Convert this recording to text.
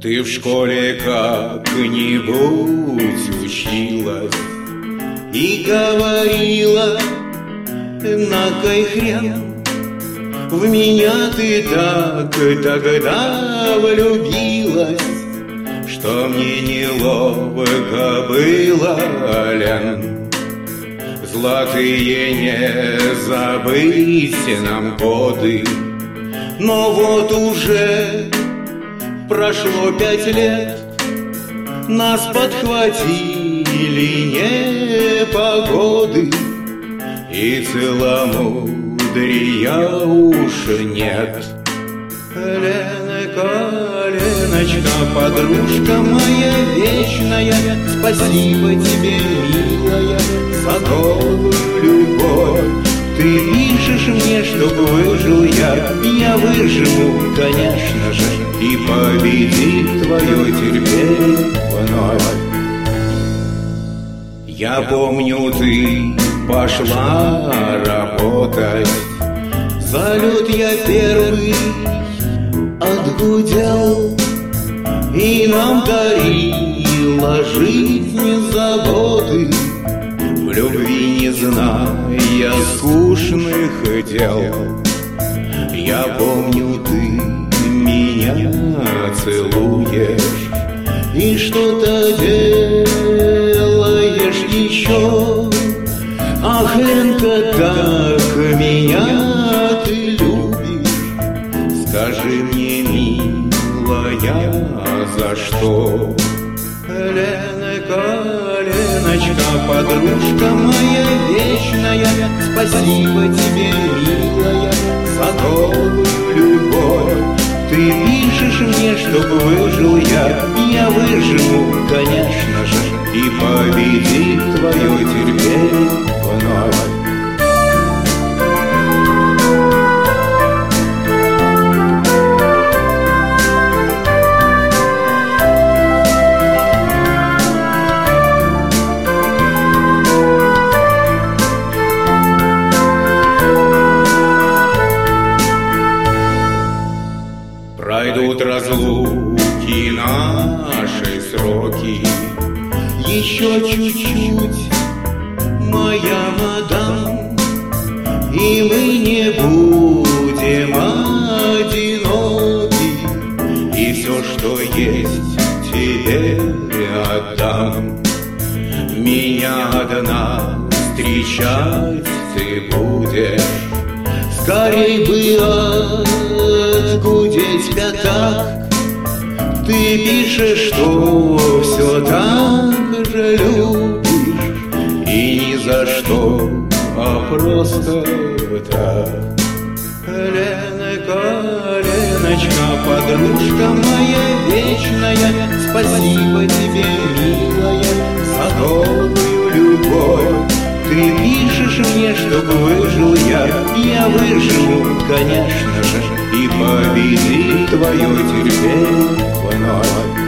Ты в школе как-нибудь училась и говорила: на кой хрен в меня ты так тогда влюбилась, что мне неловко было, Лен. Золотые не забыть нам годы, но вот уже прошло 5 лет, нас подхватили непогоды, и целомудрия уж нет. Леночка, Леночка, подружка моя вечная, спасибо тебе, милая, за новую любовь. Ты пишешь мне, чтоб выжил я выживу, конечно же, и победит твое терпение вновь. Я помню, ты пошла работать, салют я первый отгудел, и нам дарила жизнь заботы, в любви не зная скучных дел. Я помню, ты меня целуешь и что-то делаешь еще. Ах, Ленка, как меня ты любишь, скажи мне, милая, за что? Леночка, Леночка, подружка моя вечная, спасибо тебе, милая, за новую любовь. Ты пишешь мне, чтоб выжил я выживу, конечно же, и победит твое терпение вновь. Пройдут разлуки наши сроки, еще чуть-чуть, моя мадам, и мы не будем одиноки, и все, что есть, тебе отдам. Меня одна встречать ты будешь, скорей бы отгудеть пятак. Ты пишешь, что все так же любишь, и ни за что, а просто так. Леночка, Леночка, подружка моя вечная, спасибо тебе, милая, за новую любовь. Ты пишешь мне, чтоб выжил я выживу, конечно же, и победит твое терпение вновь.